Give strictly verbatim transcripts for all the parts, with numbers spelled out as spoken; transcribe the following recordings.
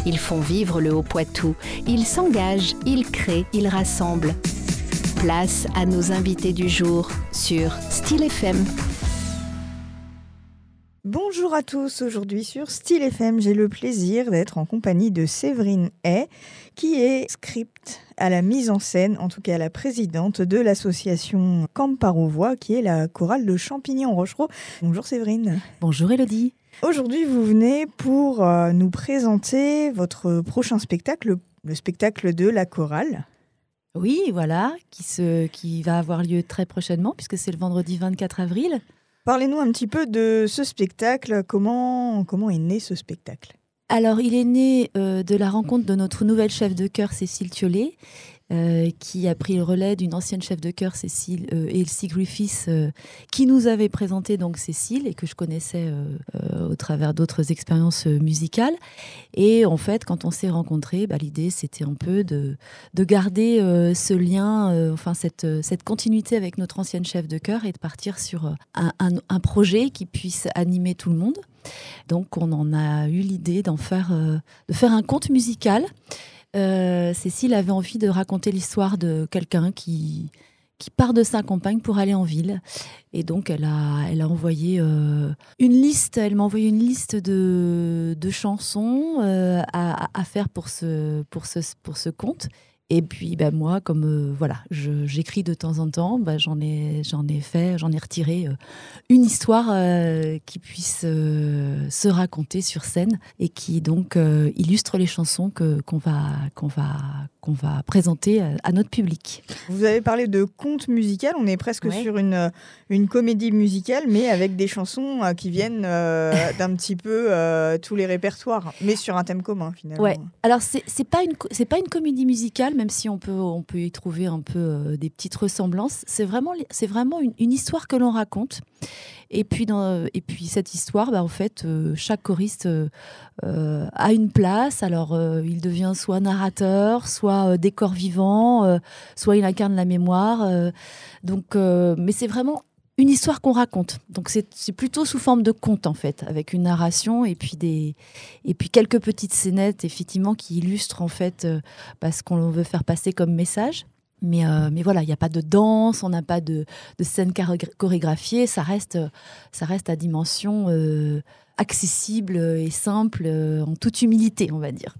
Ils font vivre le Haut-Poitou. Ils s'engagent, ils créent, ils rassemblent. Place à nos invités du jour sur Style F M. Bonjour à tous, aujourd'hui sur Style F M, j'ai le plaisir d'être en compagnie de Séverine Hay, qui est script à la mise en scène, en tout cas la présidente de l'association Camp Parovois, qui est la chorale de Champigny-en-Rochereau. Bonjour Séverine. Bonjour Élodie. Aujourd'hui, vous venez pour euh, nous présenter votre prochain spectacle, le, le spectacle de la chorale. Oui, voilà, qui, se, qui va avoir lieu très prochainement, puisque c'est le vendredi vingt-quatre avril. Parlez-nous un petit peu de ce spectacle. Comment, comment est né ce spectacle ? Alors, il est né euh, de la rencontre de notre nouvelle chef de chœur, Cécile Thiollet, euh, qui a pris le relais d'une ancienne chef de chœur, Cécile euh, Elsie Griffiths, euh, qui nous avait présenté donc Cécile et que je connaissais euh, euh, au travers d'autres expériences euh, musicales. Et en fait, quand on s'est rencontrés, bah, l'idée c'était un peu de, de garder euh, ce lien, euh, enfin cette, cette continuité avec notre ancienne chef de chœur et de partir sur un, un, un projet qui puisse animer tout le monde. Donc on en a eu l'idée d'en faire, euh, de faire un conte musical. Euh, Cécile avait envie de raconter l'histoire de quelqu'un qui, qui part de sa campagne pour aller en ville. Et donc elle a, elle a envoyé euh, une liste, elle m'a envoyé une liste de, de chansons euh, à, à faire pour ce, pour ce, pour ce conte. Et puis bah, moi, comme euh, voilà, je, j'écris de temps en temps, bah, j'en ai, j'en ai fait, j'en ai retiré euh, une histoire euh, qui puisse euh, se raconter sur scène et qui donc euh, illustre les chansons que, qu'on va, qu'on va, qu'on va présenter à, à notre public. Vous avez parlé de conte musical, on est presque ouais. sur une, une comédie musicale, mais avec des chansons euh, qui viennent euh, d'un petit peu euh, tous les répertoires, mais sur un thème commun finalement. Ouais. Alors c'est, c'est pas une, c'est pas une comédie musicale, même si on peut, on peut y trouver un peu euh, des petites ressemblances. C'est vraiment, c'est vraiment une, une histoire que l'on raconte. Et puis, dans, et puis cette histoire, bah, en fait, euh, chaque choriste euh, euh, a une place. Alors, euh, il devient soit narrateur, soit euh, décor vivant, euh, soit il incarne la mémoire. Euh, donc, euh, mais c'est vraiment une histoire qu'on raconte. Donc, c'est, c'est plutôt sous forme de conte, en fait, avec une narration et puis, des, et puis quelques petites scénettes, effectivement, qui illustrent, en fait, euh, bah, ce qu'on veut faire passer comme message. Mais, euh, mais voilà, il n'y a pas de danse, on n'a pas de, de scène chorégraphiée, ça reste, ça reste à dimension euh, accessible et simple, euh, en toute humilité, on va dire.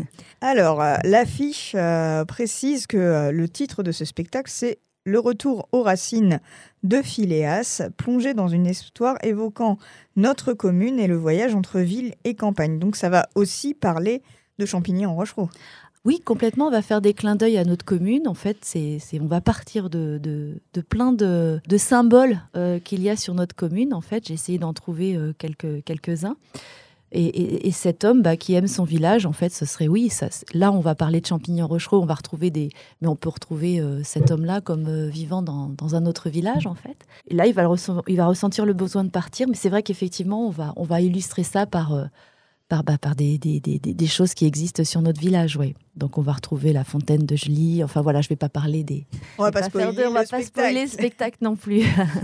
Alors, euh, l'affiche euh, précise que euh, le titre de ce spectacle, c'est « Le retour aux racines de Phileas, plongé dans une histoire évoquant notre commune et le voyage entre ville et campagne ». Donc, ça va aussi parler de Champigny-en-Rochereau. Oui, complètement. On va faire des clins d'œil à notre commune. En fait, c'est, c'est, on va partir de, de, de plein de, de symboles euh, qu'il y a sur notre commune. En fait, j'ai essayé d'en trouver euh, quelques, quelques-uns. Et, et, et cet homme bah, qui aime son village, en fait, ce serait, oui, ça, là, on va parler de Champigny-en-Rochereau, on va retrouver des... Mais on peut retrouver euh, cet homme-là comme euh, vivant dans, dans un autre village, en fait. Et là, il va, le ressent, il va ressentir le besoin de partir. Mais c'est vrai qu'effectivement, on va, on va illustrer ça par... Euh, Par, bah, par des, des, des, des choses qui existent sur notre village, oui. Donc on va retrouver la fontaine de Gely. Enfin voilà, je ne vais pas parler des... On ne va pas spoiler de, on va pas spoiler le spectacle non plus.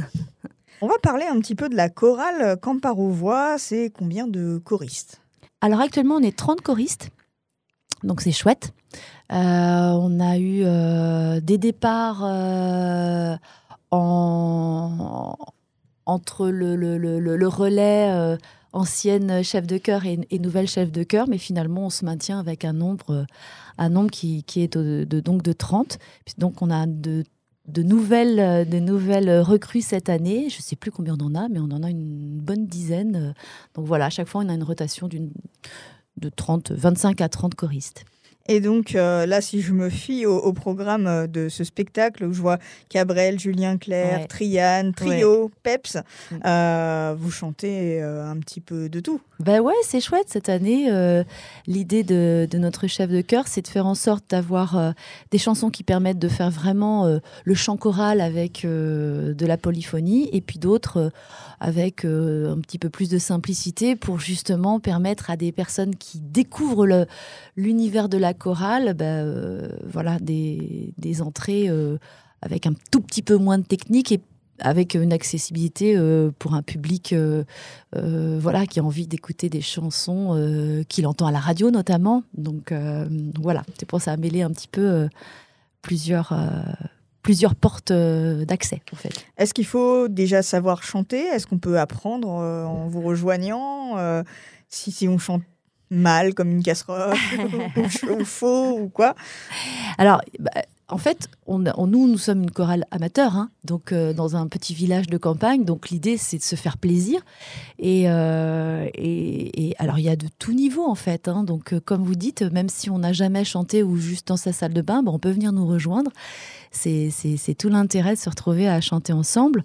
On va parler un petit peu de la chorale Camp Parovois. C'est combien de choristes ? Alors actuellement, on est trente choristes. Donc c'est chouette. Euh, on a eu euh, des départs euh, en, entre le, le, le, le relais... Euh, ancienne chef de chœur et, et nouvelle chef de chœur, mais finalement on se maintient avec un nombre, un nombre qui, qui est de, de, donc de trente. Donc on a de, de, nouvelles, de nouvelles recrues cette année. Je ne sais plus combien on en a, mais on en a une bonne dizaine. Donc voilà, à chaque fois on a une rotation d'une, de trente, vingt-cinq à trente choristes. Et donc euh, là, si je me fie au, au programme de ce spectacle, où je vois Cabrel, Julien Clerc, ouais. Triane, Trio, ouais. Peps, euh, vous chantez euh, un petit peu de tout. Ben ouais, c'est chouette cette année. Euh, l'idée de, de notre chef de chœur, c'est de faire en sorte d'avoir euh, des chansons qui permettent de faire vraiment euh, le chant choral avec euh, de la polyphonie, et puis d'autres euh, avec euh, un petit peu plus de simplicité pour justement permettre à des personnes qui découvrent le, l'univers de la chorale, ben, euh, voilà, des, des entrées euh, avec un tout petit peu moins de technique et avec une accessibilité euh, pour un public euh, euh, voilà, qui a envie d'écouter des chansons euh, qu'il entend à la radio notamment. Donc, euh, donc voilà, c'est pour ça à mêler un petit peu euh, plusieurs, euh, plusieurs portes euh, d'accès en fait. Est-ce qu'il faut déjà savoir chanter ? Est-ce qu'on peut apprendre euh, en vous rejoignant euh, si, si on chante mal comme une casserole ou, ou faux ou quoi ? Alors, bah, en fait, on, on, nous, nous sommes une chorale amateur, hein, donc euh, dans un petit village de campagne. Donc l'idée, c'est de se faire plaisir. Et, euh, et, et alors, il y a de tout niveau, en fait. Hein, donc, euh, comme vous dites, même si on n'a jamais chanté ou juste dans sa salle de bain, bah, on peut venir nous rejoindre. C'est, c'est, c'est tout l'intérêt de se retrouver à chanter ensemble.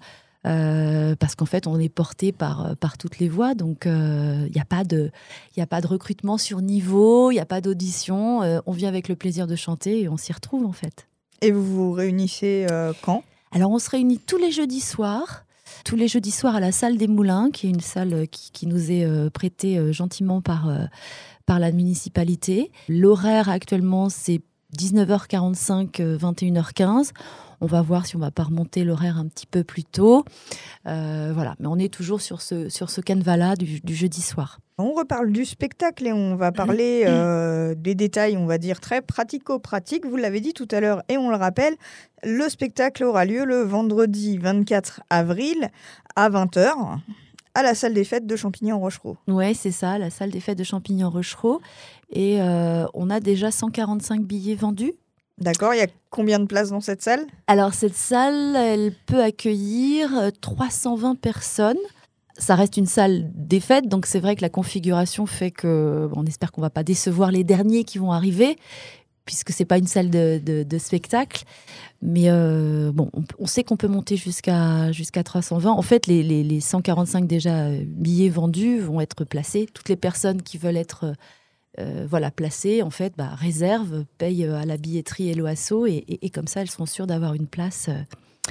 Euh, parce qu'en fait, on est porté par, par toutes les voix, donc il euh, n'y a pas de, y a pas de recrutement sur niveau, il n'y a pas d'audition, euh, on vient avec le plaisir de chanter et on s'y retrouve en fait. Et vous vous réunissez euh, quand ? Alors on se réunit tous les jeudis soirs, tous les jeudis soirs à la salle des Moulins, qui est une salle qui, qui nous est euh, prêtée euh, gentiment par, euh, par la municipalité. L'horaire actuellement c'est dix-neuf heures quarante-cinq, vingt et une heures quinze. On va voir si on ne va pas remonter l'horaire un petit peu plus tôt. Euh, voilà. Mais on est toujours sur ce, sur ce canevas-là du, du jeudi soir. On reparle du spectacle et on va parler euh, des détails, on va dire, très pratico-pratiques. Vous l'avez dit tout à l'heure et on le rappelle, le spectacle aura lieu le vendredi vingt-quatre avril à vingt heures à la salle des fêtes de Champigny-en-Rochereau. Oui, c'est ça, la salle des fêtes de Champigny-en-Rochereau. Et euh, on a déjà cent quarante-cinq billets vendus. D'accord, il y a combien de places dans cette salle ? Alors, cette salle, elle peut accueillir trois cent vingt personnes. Ça reste une salle des fêtes, donc c'est vrai que la configuration fait que, bon, on espère qu'on ne va pas décevoir les derniers qui vont arriver, puisque ce n'est pas une salle de, de, de spectacle. Mais euh, bon, on, on sait qu'on peut monter jusqu'à, jusqu'à trois cent vingt. En fait, les, les, les cent quarante-cinq déjà billets vendus vont être placés. Toutes les personnes qui veulent être... Euh, voilà, placées, en fait, bah, réservent, payent à la billetterie et l'O A S O et, et, et comme ça, elles sont sûres d'avoir une place euh,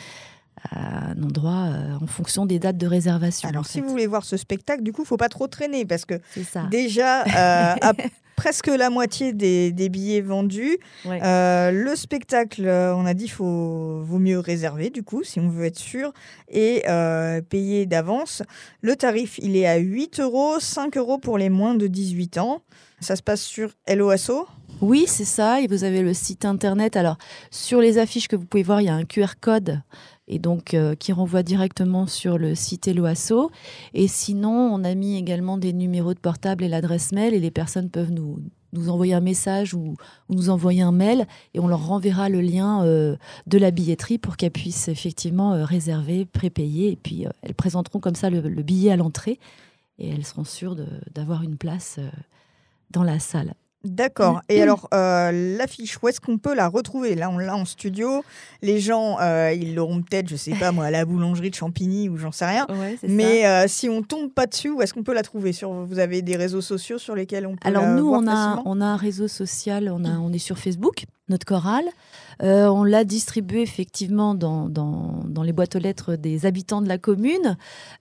à un endroit euh, en fonction des dates de réservation. Alors, en si fait. vous voulez voir ce spectacle, du coup, il ne faut pas trop traîner parce que C'est ça. déjà, euh, à presque la moitié des, des billets vendus, Ouais. euh, le spectacle, euh, on a dit, il faut vaut mieux réserver, du coup, si on veut être sûr, et euh, payer d'avance. Le tarif, il est à huit euros, cinq euros pour les moins de dix-huit ans. Ça se passe sur l'O A S O ? Oui, c'est ça. Et vous avez le site internet. Alors, sur les affiches que vous pouvez voir, il y a un Q R code et donc euh, qui renvoie directement sur le site l'O A S O. Et sinon, on a mis également des numéros de portable et l'adresse mail. Et les personnes peuvent nous, nous envoyer un message ou, ou nous envoyer un mail. Et on leur renverra le lien euh, de la billetterie pour qu'elles puissent effectivement euh, réserver, prépayer. Et puis, euh, elles présenteront comme ça le, le billet à l'entrée. Et elles seront sûres de, d'avoir une place euh, dans la salle. D'accord. Et alors, euh, l'affiche, où est-ce qu'on peut la retrouver ? Là, on l'a en studio. Les gens, euh, ils l'auront peut-être, je sais pas moi, à la boulangerie de Champigny ou j'en sais rien. Ouais, c'est Mais ça. euh, si on tombe pas dessus, où est-ce qu'on peut la trouver ? Sur, vous avez des réseaux sociaux sur lesquels on peut Alors la nous, voir on a, facilement ? on a un réseau social, on, a, on est sur Facebook, notre chorale. Euh, on l'a distribué effectivement dans, dans, dans les boîtes aux lettres des habitants de la commune.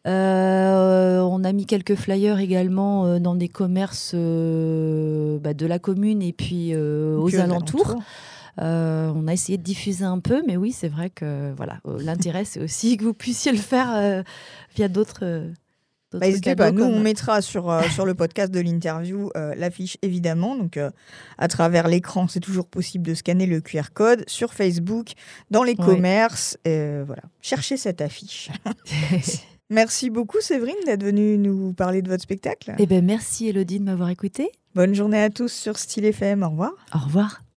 Euh, on a mis quelques flyers également euh, dans des commerces euh, bah, de la commune et puis, euh, Et aux, puis aux alentours. alentours. Euh, on a essayé de diffuser un peu, mais oui, c'est vrai que voilà, euh, l'intérêt, c'est aussi que vous puissiez le faire euh, via d'autres... Euh, Bah, n'hésitez pas, nous comme... on mettra sur, euh, sur le podcast de l'interview euh, l'affiche évidemment, donc euh, à travers l'écran c'est toujours possible de scanner le Q R code, sur Facebook, dans les Ouais. commerces, et, voilà, cherchez cette affiche. Merci beaucoup Séverine d'être venue nous parler de votre spectacle. Eh ben, merci Élodie de m'avoir écoutée. Bonne journée à tous sur Style F M, au revoir. Au revoir.